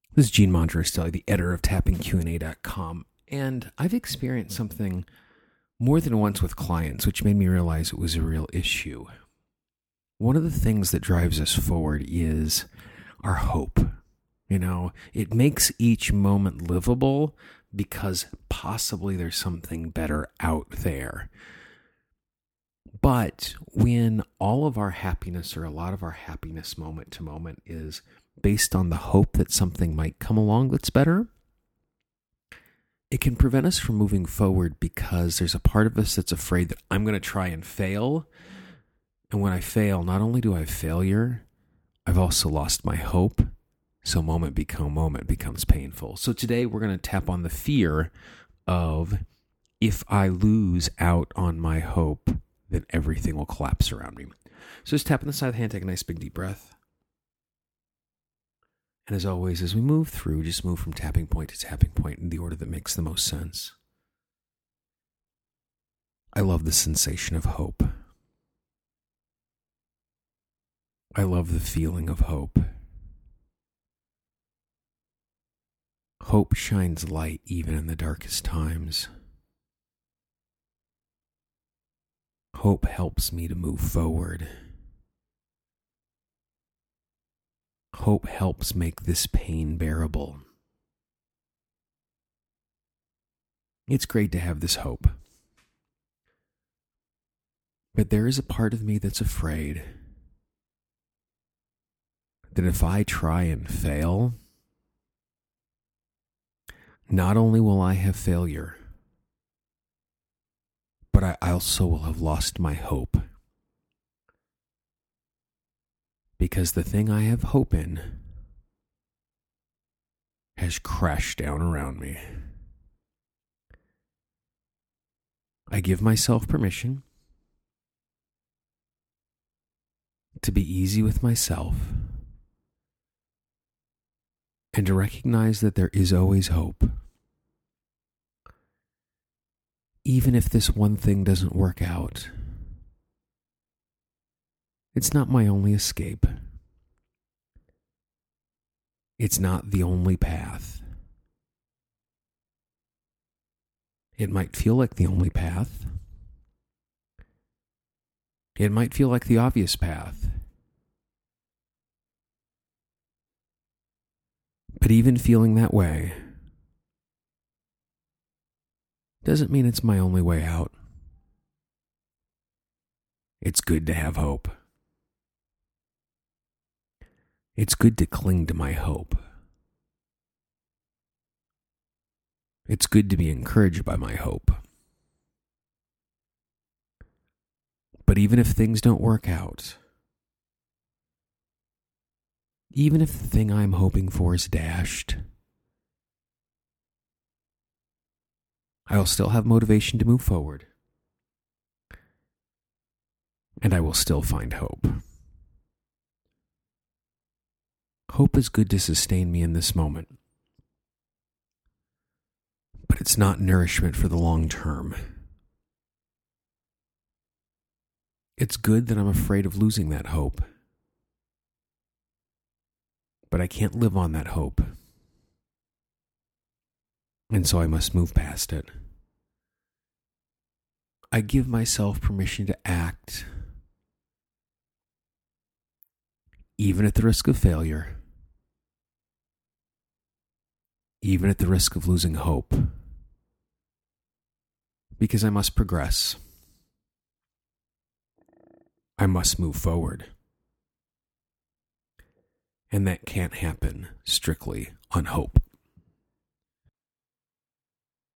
This is Gene Mondrastelli, the editor of tappingqa.com, and I've experienced something more than once with clients which made me realize it was a real issue. One of the things that drives us forward is our hope. It makes each moment livable because possibly there's something better out there. But when all of our happiness, or a lot of our happiness moment to moment, is based on the hope that something might come along that's better, it can prevent us from moving forward because there's a part of us that's afraid that I'm going to try and fail. And when I fail, not only do I have failure, I've also lost my hope. So moment becomes painful. So today we're going to tap on the fear of, if I lose out on my hope, then everything will collapse around me. So just tap on the side of the hand, take a nice big deep breath. And as always, as we move through, just move from tapping point to tapping point in the order that makes the most sense. I love the sensation of hope. I love the feeling of hope. Hope shines light even in the darkest times. Hope helps me to move forward. Hope helps make this pain bearable. It's great to have this hope. But there is a part of me that's afraid that if I try and fail, not only will I have failure, but I also will have lost my hope. Because the thing I have hope in has crashed down around me. I give myself permission to be easy with myself and to recognize that there is always hope. Even if this one thing doesn't work out, it's not my only escape. It's not the only path. It might feel like the only path. It might feel like the obvious path. But even feeling that way doesn't mean it's my only way out. It's good to have hope. It's good to cling to my hope. It's good to be encouraged by my hope. But even if things don't work out, even if the thing I'm hoping for is dashed, I will still have motivation to move forward. And I will still find hope. Hope is good to sustain me in this moment. But it's not nourishment for the long term. It's good that I'm afraid of losing that hope. But I can't live on that hope. And so I must move past it. I give myself permission to act, even at the risk of failure, even at the risk of losing hope, because I must progress. I must move forward. And that can't happen strictly on hope.